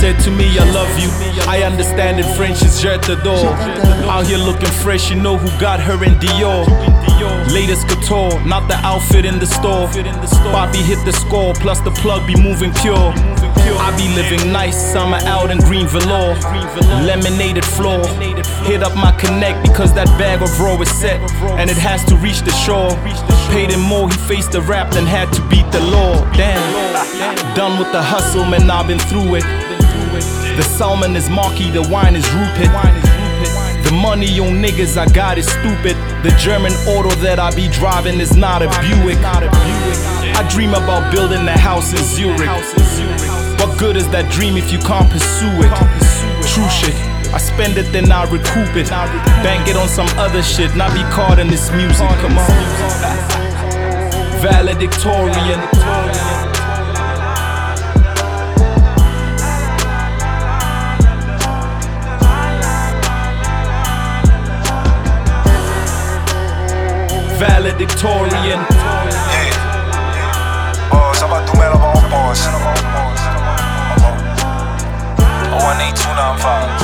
said to me, I love you. I understand in French is je t'adore. Out here looking fresh, you know who got her in Dior. Latest couture, not the outfit in the store. Bobby hit the score, plus the plug be moving pure. I be living nice, summer out in green velour. Lemonaded floor, hit up my connect because that bag of raw is set and it has to reach the shore. Paid him more, he faced the rap than had to beat the law. Damn, done with the hustle, man, I've been through it. The salmon is marky, the wine is rupid. The money on niggas I got is stupid. The German auto that I be driving is not a Buick. I dream about building a house in Zurich. What good is that dream if you can't pursue it? True shit, I spend it then I recoup it. Bank it on some other shit, not be caught in this music, come on. Valedictorian. Valedictorian. Yeah. Oh, ça va tout mettre en pause. 18295.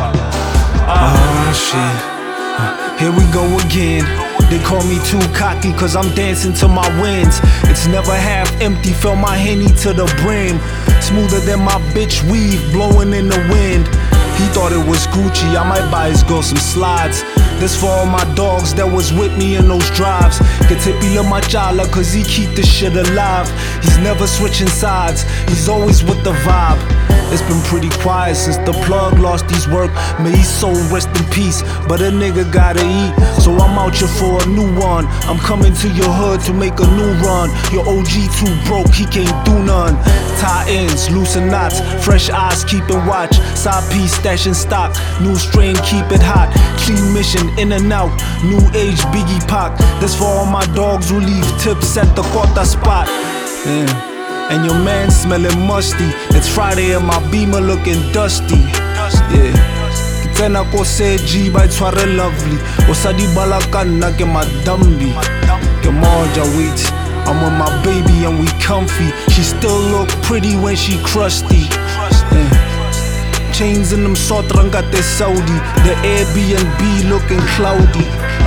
Oh shit, here we go again. They call me too cocky cause I'm dancing to my wins. It's never half empty, fill my Henny to the brim. Smoother than my bitch weave, blowing in the wind. He thought it was Gucci, I might buy his girl some slides. This for all my dogs that was with me in those drives. Ketipila Machala cause he keep this shit alive. He's never switching sides, he's always with the vibe. It's been pretty quiet since the plug lost his work. May his soul rest in peace, but a nigga gotta eat. So I'm out here for a new one. I'm coming to your hood to make a new run. Your OG too broke, he can't do none. Tie ends, loosen knots, fresh eyes keeping watch. Side piece stashing stock, new strain keep it hot. Clean mission in and out, new age Biggie Pac. This for all my dogs who leave tips at the quarter spot. Yeah. And your man smelling musty. It's Friday and my Beamer looking dusty. Yeah. Kitena ko se G by Tware lovely. Osadi balakana ke madambi. Ke moja wait. I'm with my baby and we comfy. She still look pretty when she crusty. Yeah. Chains in them sotrangate Saudi. The Airbnb looking cloudy.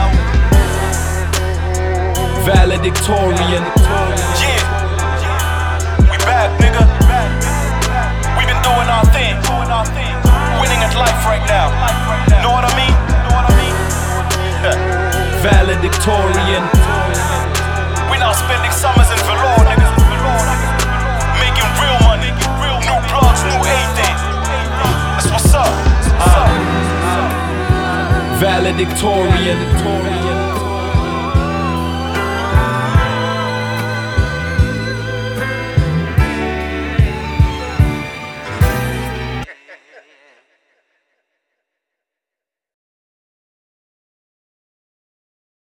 Valedictorian. Yeah. Nigga, we been doing our thing, winning at life right now. Know what I mean? Valedictorian. We now spending summers in velour, niggas. Making real money, new blogs, new everything. That's what's up. Valedictorian.